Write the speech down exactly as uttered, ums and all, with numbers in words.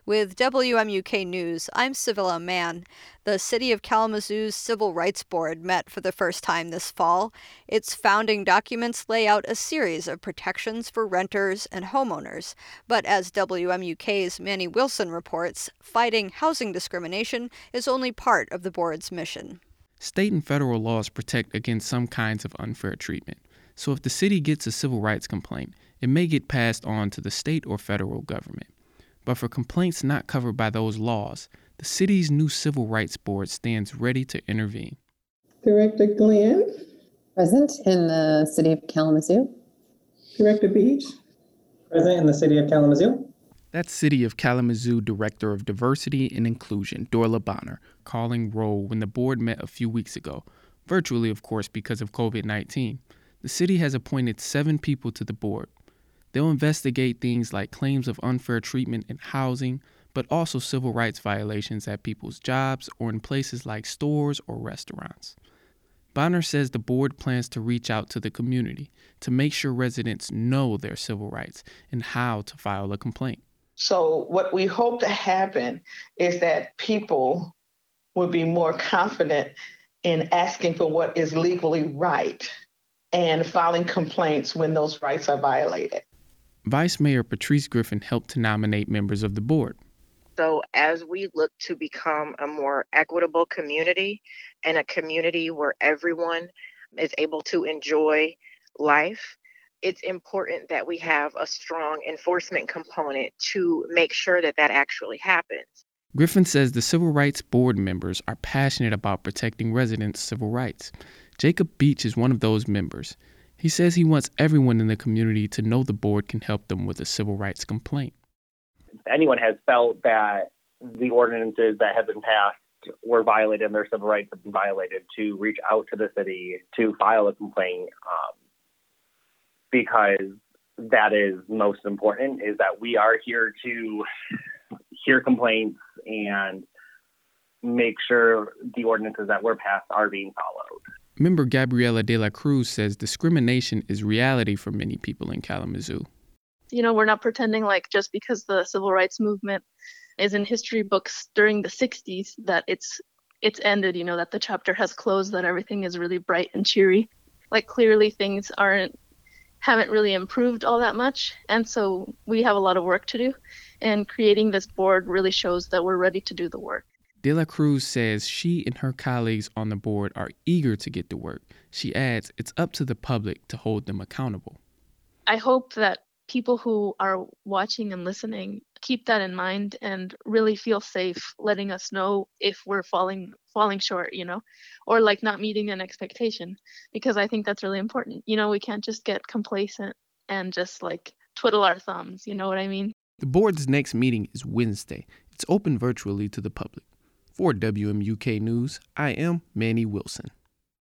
With W M U K News, I'm Civilla Mann. The City of Kalamazoo's Civil Rights Board met for the first time this fall. Its founding documents lay out a series of protections for renters and homeowners. But as W M U K's Manny Wilson reports, fighting housing discrimination is only part of the board's mission. State and federal laws protect against some kinds of unfair treatment. So if the city gets a civil rights complaint, it may get passed on to the state or federal government. But for complaints not covered by those laws, the city's new Civil Rights Board stands ready to intervene. Director Glenn. Present in the City of Kalamazoo. Director Beach. Present in the City of Kalamazoo. That's City of Kalamazoo Director of Diversity and Inclusion, Dorla Bonner, calling roll when the board met a few weeks ago, virtually, of course, because of covid nineteen. The city has appointed seven people to the board. They'll investigate things like claims of unfair treatment in housing, but also civil rights violations at people's jobs or in places like stores or restaurants. Bonner says the board plans to reach out to the community to make sure residents know their civil rights and how to file a complaint. So what we hope to happen is that people will be more confident in asking for what is legally right and filing complaints when those rights are violated. Vice Mayor Patrice Griffin helped to nominate members of the board. So as we look to become a more equitable community and a community where everyone is able to enjoy life, it's important that we have a strong enforcement component to make sure that that actually happens. Griffin says the Civil Rights Board members are passionate about protecting residents' civil rights. Jacob Beach is one of those members. He says he wants everyone in the community to know the board can help them with a civil rights complaint. If anyone has felt that the ordinances that have been passed were violated and their civil rights have been violated, to reach out to the city to file a complaint, um, because that is most important, is that we are here to hear complaints and make sure the ordinances that were passed are being followed. Member Gabriela De La Cruz says discrimination is reality for many people in Kalamazoo. You know, we're not pretending like just because the civil rights movement is in history books during the sixties that it's it's ended, you know, that the chapter has closed, that everything is really bright and cheery. Like clearly things aren't haven't really improved all that much. And so we have a lot of work to do. And creating this board really shows that we're ready to do the work. De La Cruz says she and her colleagues on the board are eager to get to work. She adds it's up to the public to hold them accountable. I hope that people who are watching and listening keep that in mind and really feel safe letting us know if we're falling falling short, you know, or like not meeting an expectation, because I think that's really important. You know, we can't just get complacent and just like twiddle our thumbs, you know what I mean? The board's next meeting is Wednesday. It's open virtually to the public. For W M U K News, I am Manny Wilson.